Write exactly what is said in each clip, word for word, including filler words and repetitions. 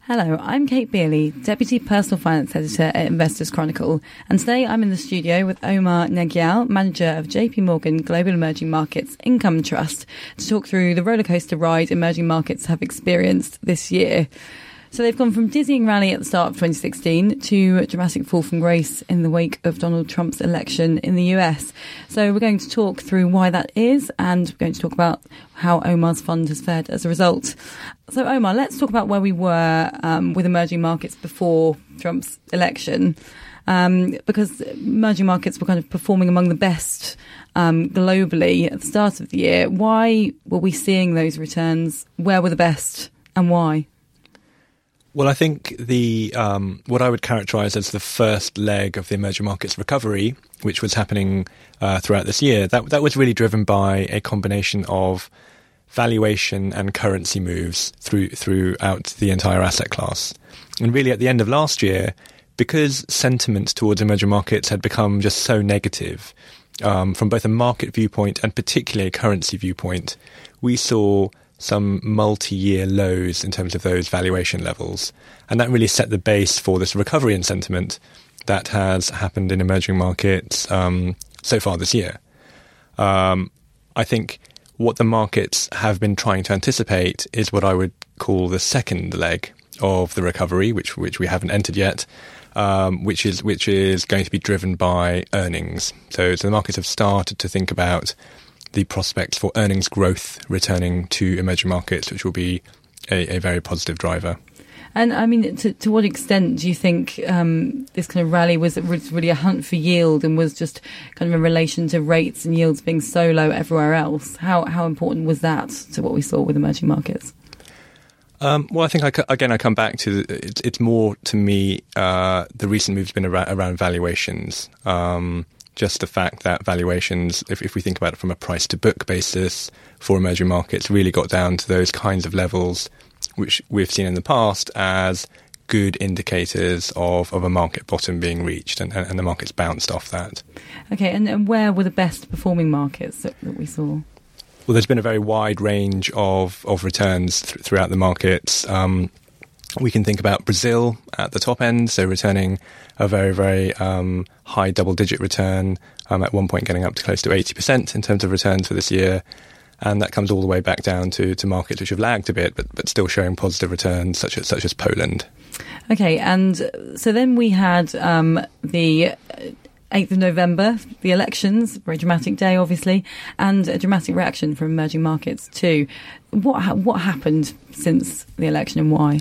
Hello, I'm Kate Beerley, Deputy Personal Finance Editor at Investors Chronicle, and today I'm in the studio with Omar Nagyal, Manager of J P Morgan Global Emerging Markets Income Trust, to talk through the rollercoaster ride emerging markets have experienced this year. So they've gone from dizzying rally at the start of twenty sixteen to a dramatic fall from grace in the wake of Donald Trump's election in the U S. So we're going to talk through why that is, and we're going to talk about how Omar's fund has fared as a result. So Omar, let's talk about where we were um, with emerging markets before Trump's election, um, because emerging markets were kind of performing among the best um, globally at the start of the year. Why were we seeing those returns? Where were the best and why? Well, I think the um, what I would characterise as the first leg of the emerging markets recovery, which was happening uh, throughout this year, that that was really driven by a combination of valuation and currency moves through throughout the entire asset class. And really, at the end of last year, because sentiment towards emerging markets had become just so negative um, from both a market viewpoint and particularly a currency viewpoint, we saw some multi-year lows in terms of those valuation levels. And that really set the base for this recovery in sentiment that has happened in emerging markets um, so far this year. Um, I think what the markets have been trying to anticipate is what I would call the second leg of the recovery, which which we haven't entered yet, um, which is which is going to be driven by earnings. So, so the markets have started to think about the prospects for earnings growth returning to emerging markets, which will be a, a very positive driver. And I mean, to, to what extent do you think um, this kind of rally was, was really a hunt for yield and was just kind of in relation to rates and yields being so low everywhere else? How how important was that to what we saw with emerging markets? Um, well, I think, I, again, I come back to, it's, it's more, to me, uh, the recent move's been around, around valuations. Um Just the fact that valuations, if, if we think about it from a price-to-book basis for emerging markets, really got down to those kinds of levels which we've seen in the past as good indicators of, of a market bottom being reached, and, and the market's bounced off that. Okay, and, and where were the best performing markets that, that we saw? Well, there's been a very wide range of, of returns th- throughout the markets. Um, We can think about Brazil at the top end, so returning a very, very um, high double-digit return, um, at one point getting up to close to eighty percent in terms of returns for this year. And that comes all the way back down to, to markets which have lagged a bit, but, but still showing positive returns, such as, such as Poland. Okay, and so then we had um, the eighth of November, the elections, very dramatic day, obviously, and a dramatic reaction from emerging markets too. What ha- what happened since the election and why?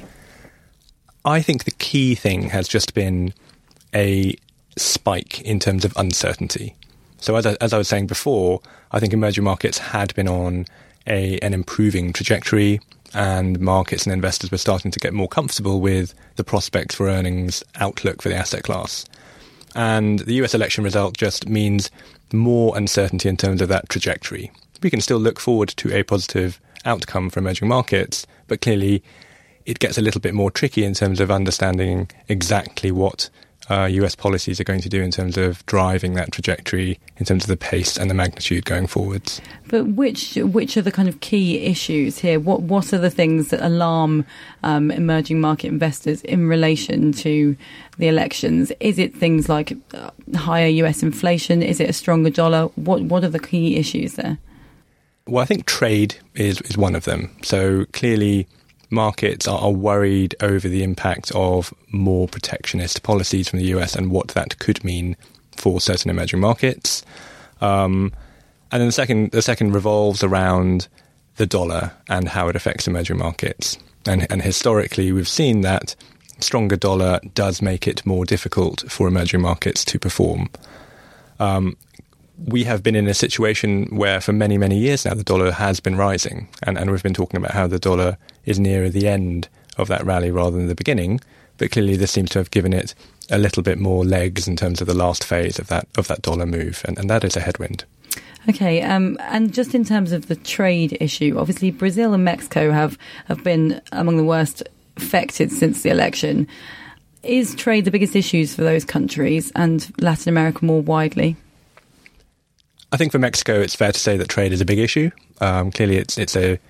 I think the key thing has just been a spike in terms of uncertainty. So as I, as I was saying before, I think emerging markets had been on a an improving trajectory, and markets and investors were starting to get more comfortable with the prospects for earnings outlook for the asset class. And the U S election result just means more uncertainty in terms of that trajectory. We can still look forward to a positive outcome for emerging markets, but clearly it gets a little bit more tricky in terms of understanding exactly what uh, U S policies are going to do in terms of driving that trajectory, in terms of the pace and the magnitude going forwards. But which which are the kind of key issues here? What what are the things that alarm um, emerging market investors in relation to the elections? Is it things like uh, higher U S inflation? Is it a stronger dollar? What what are the key issues there? Well, I think trade is, is one of them. So clearly markets are worried over the impact of more protectionist policies from the U S and what that could mean for certain emerging markets. Um, and then the second, the second revolves around the dollar and how it affects emerging markets. And, and historically, we've seen that stronger dollar does make it more difficult for emerging markets to perform. Um, we have been in a situation where for many, many years now, the dollar has been rising. And, and we've been talking about how the dollar is nearer the end of that rally rather than the beginning. But clearly this seems to have given it a little bit more legs in terms of the last phase of that of that dollar move. And, and that is a headwind. Okay, um, and just in terms of the trade issue, obviously Brazil and Mexico have, have been among the worst affected since the election. Is trade the biggest issues for those countries and Latin America more widely? I think for Mexico, it's fair to say that trade is a big issue. Um, clearly, it's it's a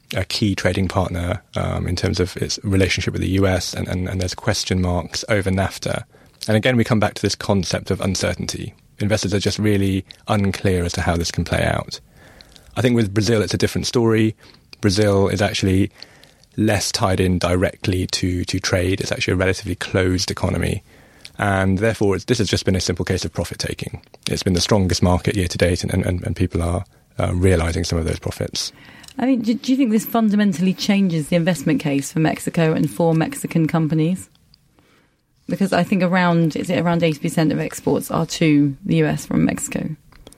a key trading partner um, in terms of its relationship with the U S, and, and, and there's question marks over NAFTA. And again, we come back to this concept of uncertainty. Investors are just really unclear as to how this can play out. I think with Brazil, it's a different story. Brazil is actually less tied in directly to, to trade. It's actually a relatively closed economy. And therefore, it's, this has just been a simple case of profit-taking. It's been the strongest market year to date, and, and, and people are uh, realising some of those profits. I mean, do, do you think this fundamentally changes the investment case for Mexico and for Mexican companies? Because I think around, is it around eighty percent of exports are to the U S from Mexico?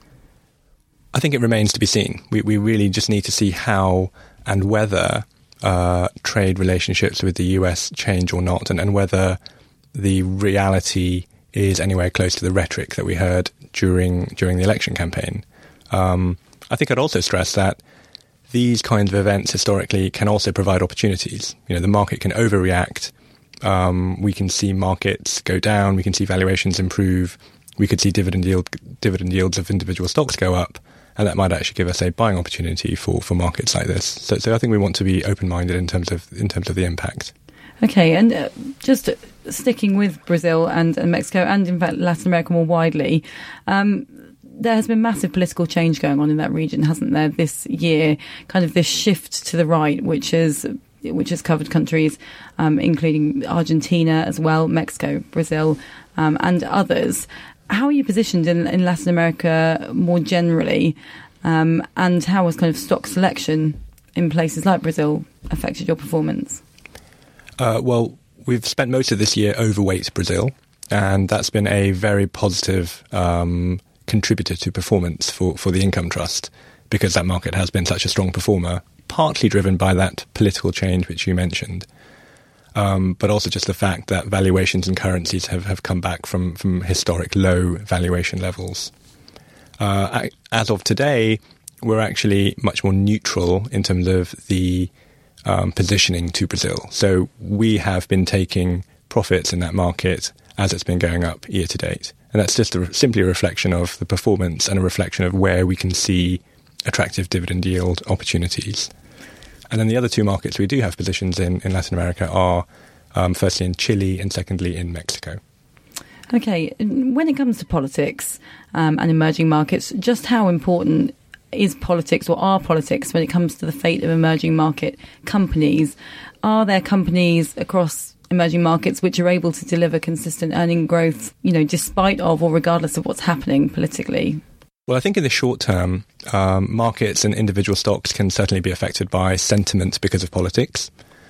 I think it remains to be seen. We, we really just need to see how and whether uh, trade relationships with the U S change or not, and, and whether the reality is anywhere close to the rhetoric that we heard during during the election campaign. Um, I think I'd also stress that these kinds of events historically can also provide opportunities. You know, the market can overreact. Um, we can see markets go down. We can see valuations improve. We could see dividend yield dividend yields of individual stocks go up, and that might actually give us a buying opportunity for, for markets like this. So, so I think we want to be open-minded in terms of in terms of the impact. Okay, and uh, just sticking with Brazil and, and Mexico, and in fact Latin America more widely, um, there has been massive political change going on in that region, hasn't there, this year? Kind of this shift to the right, which is which has covered countries um, including Argentina as well, Mexico, Brazil, um, and others. How are you positioned in, in Latin America more generally, um, and how has kind of stock selection in places like Brazil affected your performance? Uh, well, we've spent most of this year overweight Brazil, and that's been a very positive um, contributor to performance for, for the income trust, because that market has been such a strong performer, partly driven by that political change which you mentioned, um, but also just the fact that valuations and currencies have, have come back from, from historic low valuation levels. Uh, as of today, we're actually much more neutral in terms of the Um, positioning to Brazil. So we have been taking profits in that market as it's been going up year to date. And that's just a, simply a reflection of the performance and a reflection of where we can see attractive dividend yield opportunities. And then the other two markets we do have positions in, in Latin America are um, firstly in Chile and secondly in Mexico. Okay, when it comes to politics um, and emerging markets, just how important is politics, or are politics, when it comes to the fate of emerging market companies? Are there companies across emerging markets which are able to deliver consistent earning growth, you know, despite of or regardless of what's happening politically? Well, I think in the short term, um, markets and individual stocks can certainly be affected by sentiment because of politics.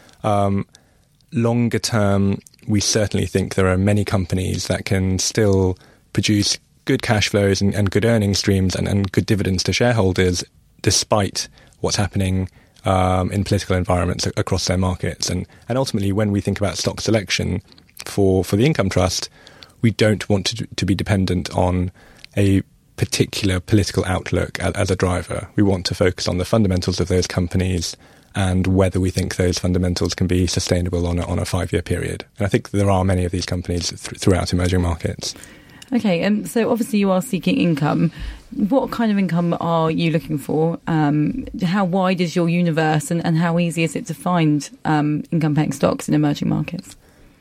Um, longer term, we certainly think there are many companies that can still produce good cash flows and, and good earning streams and, and good dividends to shareholders, despite what's happening um, in political environments across their markets. And, and ultimately, when we think about stock selection for, for the income trust, we don't want to, to be dependent on a particular political outlook as, as a driver. We want to focus on the fundamentals of those companies and whether we think those fundamentals can be sustainable on a, on a five-year period. And I think there are many of these companies th- throughout emerging markets. Okay, um, so obviously you are seeking income. What kind of income are you looking for? Um, how wide is your universe, and, and how easy is it to find um, income-paying stocks in emerging markets?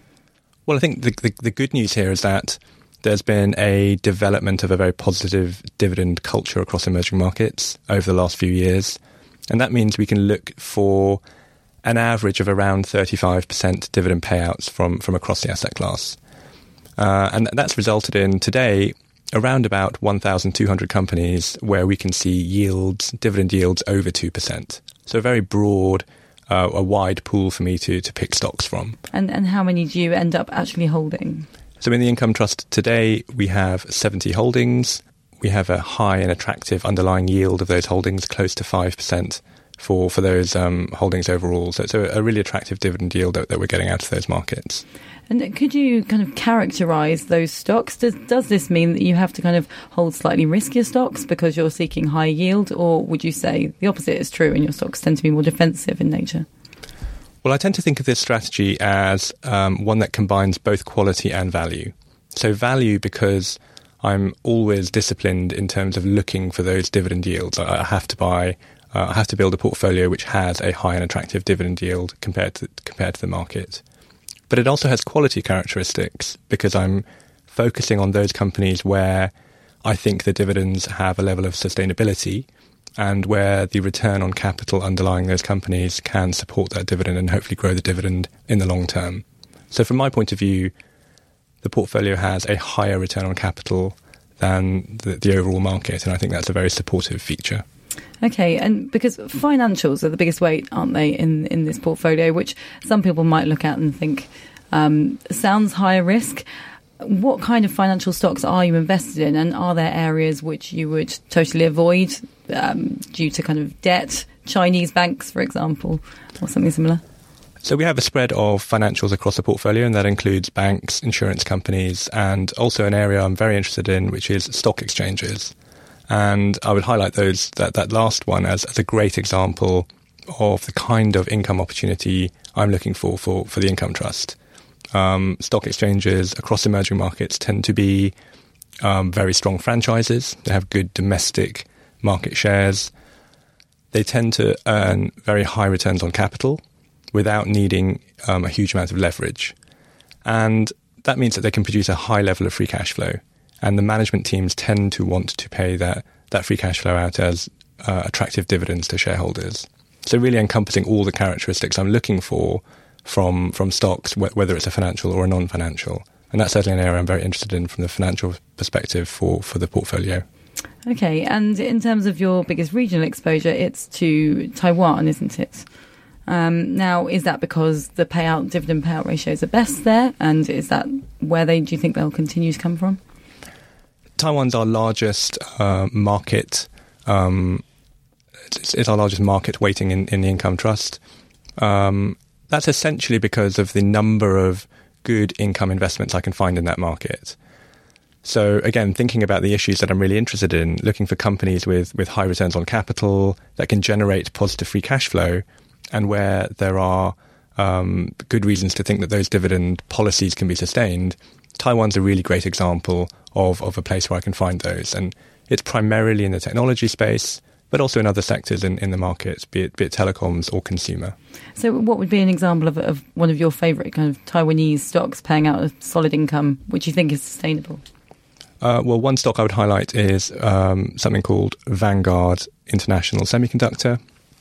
Well, I think the, the, the good news here is that there's been a development of a very positive dividend culture across emerging markets over the last few years. And that means we can look for an average of around thirty-five percent dividend payouts from, from across the asset class. Uh, and that's resulted in today around about one thousand two hundred companies where we can see yields, dividend yields over two percent. So a very broad, uh, a wide pool for me to, to pick stocks from. And, and how many do you end up actually holding? So in the income trust today, we have seventy holdings. We have a high and attractive underlying yield of those holdings, close to five percent for, for those um, holdings overall. So it's a, a really attractive dividend yield that, that we're getting out of those markets. And could you kind of characterise those stocks? Does, does this mean that you have to kind of hold slightly riskier stocks because you're seeking high yield, or would you say the opposite is true and your stocks tend to be more defensive in nature? Well, I tend to think of this strategy as um, one that combines both quality and value. So value because I'm always disciplined in terms of looking for those dividend yields. I have to buy uh, I have to build a portfolio which has a high and attractive dividend yield compared to compared to the market. But it also has quality characteristics because I'm focusing on those companies where I think the dividends have a level of sustainability and where the return on capital underlying those companies can support that dividend and hopefully grow the dividend in the long term. So from my point of view, the portfolio has a higher return on capital than the, the overall market, and I think that's a very supportive feature. Okay, and because financials are the biggest weight, aren't they, in, in this portfolio, which some people might look at and think um, sounds higher risk. What kind of financial stocks are you invested in, and are there areas which you would totally avoid um, due to kind of debt, Chinese banks, for example, or something similar? So we have a spread of financials across the portfolio, and that includes banks, insurance companies, and also an area I'm very interested in, which is stock exchanges. And I would highlight those that, that last one as, as a great example of the kind of income opportunity I'm looking for for, for the income trust. Um, stock exchanges across emerging markets tend to be um, very strong franchises. They have good domestic market shares. They tend to earn very high returns on capital without needing um, a huge amount of leverage. And that means that they can produce a high level of free cash flow. And the management teams tend to want to pay that, that free cash flow out as uh, attractive dividends to shareholders. So really encompassing all the characteristics I'm looking for from from stocks, wh- whether it's a financial or a non-financial. And that's certainly an area I'm very interested in from the financial perspective for, for the portfolio. Okay, and in terms of your biggest regional exposure, it's to Taiwan, isn't it? Um, now, is that because the payout, dividend payout ratios are best there? And is that where they do you think they'll continue to come from? Taiwan's our largest uh, market. Um, it's, it's our largest market weighting in, in the income trust. Um, that's essentially because of the number of good income investments I can find in that market. So again, thinking about the issues that I'm really interested in, looking for companies with, with high returns on capital that can generate positive free cash flow, and where there are um, good reasons to think that those dividend policies can be sustained, Taiwan's a really great example of, of a place where I can find those. And it's primarily in the technology space, but also in other sectors in, in the market, be it, be it telecoms or consumer. So what would be an example of, of one of your favourite kind of Taiwanese stocks paying out a solid income, which you think is sustainable? Uh, well, one stock I would highlight is um, something called Vanguard International Semiconductor,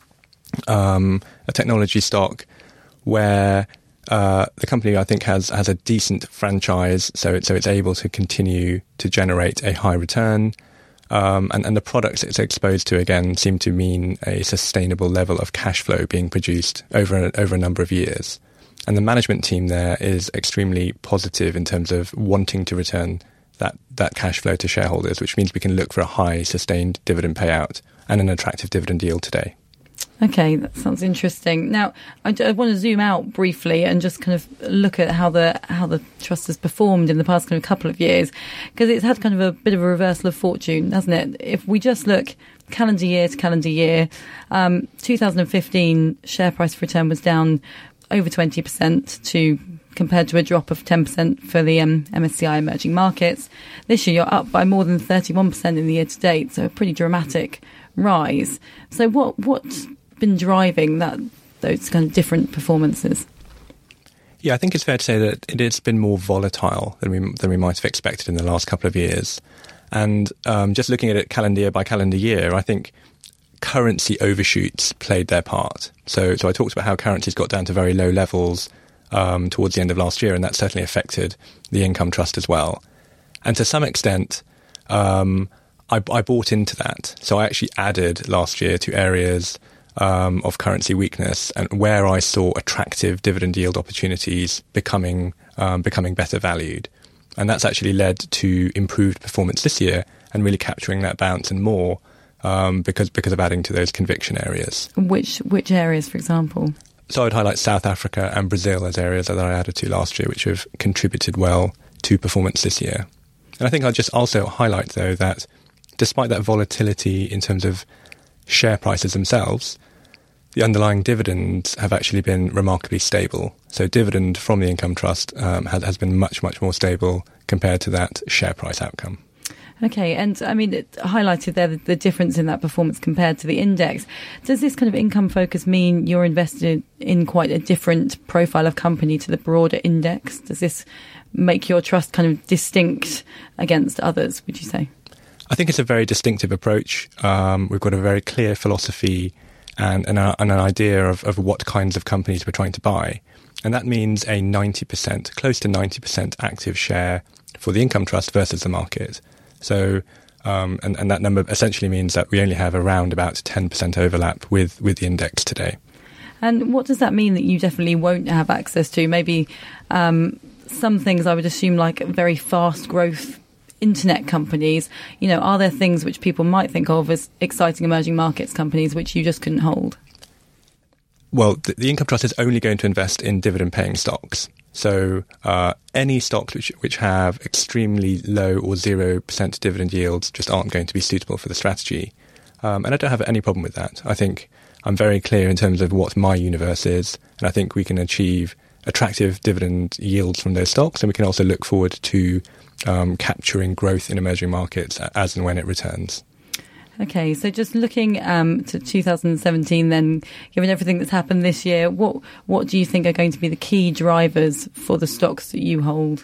um, a technology stock where uh, the company, I think, has has a decent franchise, so it, so it's able to continue to generate a high return, um, and, and the products it's exposed to, again, seem to mean a sustainable level of cash flow being produced over a, over a number of years. And the management team there is extremely positive in terms of wanting to return that, that cash flow to shareholders, which means we can look for a high sustained dividend payout and an attractive dividend yield today. Okay, that sounds interesting. Now, I, I want to zoom out briefly and just kind of look at how the how the trust has performed in the past kind of couple of years, because it's had kind of a bit of a reversal of fortune, hasn't it? If we just look calendar year to calendar year, um, two thousand fifteen share price return was down over twenty percent to compared to a drop of ten percent for the um, M S C I emerging markets. This year, you're up by more than thirty-one percent in the year to date, so a pretty dramatic rise. So what what's been driving that those kind of different performances? Yeah, I think it's fair to say that it has been more volatile than we than we might have expected in the last couple of years. And um, just looking at it calendar year by calendar year, I think currency overshoots played their part. So, so I talked about how currencies got down to very low levels um, towards the end of last year, and that certainly affected the income trust as well. And to some extent, um, I, I bought into that. So I actually added last year to areas Um, of currency weakness and where I saw attractive dividend yield opportunities becoming um, becoming better valued. And that's actually led to improved performance this year and really capturing that bounce and more um, because because of adding to those conviction areas. Which which areas, for example? So I'd highlight South Africa and Brazil as areas that I added to last year, which have contributed well to performance this year. And I think I'd just also highlight, though, that despite that volatility in terms of share prices themselves, the underlying dividends have actually been remarkably stable. So dividend from the income trust um, has, has been much, much more stable compared to that share price outcome. Okay, and I mean, it highlighted there the, the difference in that performance compared to the index. Does this kind of income focus mean you're invested in quite a different profile of company to the broader index? Does this make your trust kind of distinct against others, would you say? I think it's a very distinctive approach. Um, we've got a very clear philosophy and, and, a, and an idea of, of what kinds of companies we're trying to buy. And that means a ninety percent, close to ninety percent active share for the income trust versus the market. So, um, and, and that number essentially means that we only have around about ten percent overlap with, with the index today. And what does that mean that you definitely won't have access to? Maybe um, some things I would assume like very fast growth internet companies, you know, are there things which people might think of as exciting emerging markets companies which you just couldn't hold? Well, the, the income trust is only going to invest in dividend-paying stocks. So uh, any stocks which which have extremely low or zero percent dividend yields just aren't going to be suitable for the strategy. Um, and I don't have any problem with that. I think I'm very clear in terms of what my universe is, and I think we can achieve attractive dividend yields from those stocks, and we can also look forward to um, capturing growth in emerging markets as and when it returns. Okay, so just looking um, to two thousand seventeen then, given everything that's happened this year, what what do you think are going to be the key drivers for the stocks that you hold?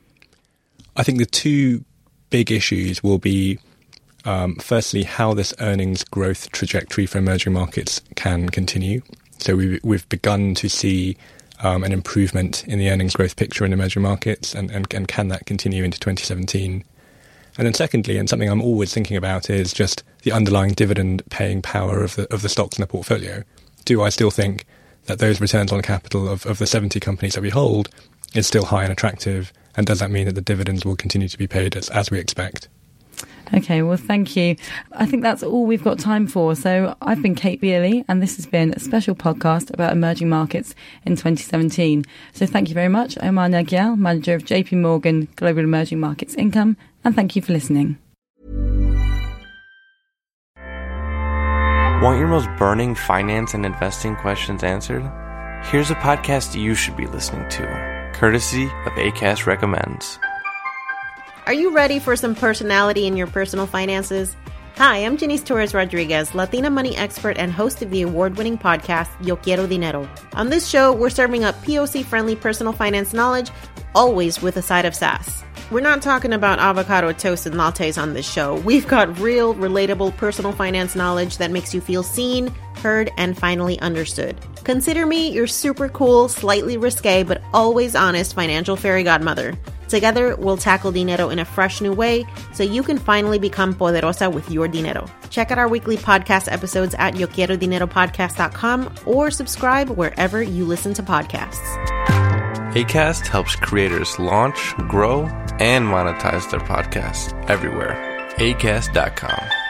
I think the two big issues will be, um, firstly, how this earnings growth trajectory for emerging markets can continue. So we've, we've begun to see um, an improvement in the earnings growth picture in emerging markets, and, and, and can that continue into twenty seventeen? And then secondly, and something I'm always thinking about, is just the underlying dividend-paying power of the of the stocks in the portfolio. Do I still think that those returns on capital of, of the seventy companies that we hold is still high and attractive? And does that mean that the dividends will continue to be paid as, as we expect? Okay, well, thank you. I think that's all we've got time for. So I've been Kate Beerley, and this has been a special podcast about emerging markets in twenty seventeen. So thank you very much, Omar Nagyal, manager of J P Morgan Global Emerging Markets Income, and thank you for listening. Want your most burning finance and investing questions answered? Here's a podcast you should be listening to, courtesy of Acast Recommends. Are you ready for some personality in your personal finances? Hi, I'm Janice Torres-Rodriguez, Latina money expert and host of the award-winning podcast, Yo Quiero Dinero. On this show, we're serving up P O C-friendly personal finance knowledge, always with a side of sass. We're not talking about avocado toast and lattes on this show. We've got real, relatable personal finance knowledge that makes you feel seen, heard, and finally understood. Consider me your super cool, slightly risque, but always honest financial fairy godmother. Together, we'll tackle dinero in a fresh new way so you can finally become poderosa with your dinero. Check out our weekly podcast episodes at yo quiero dinero podcast dot com or subscribe wherever you listen to podcasts. Acast helps creators launch, grow, and monetize their podcasts everywhere. acast dot com.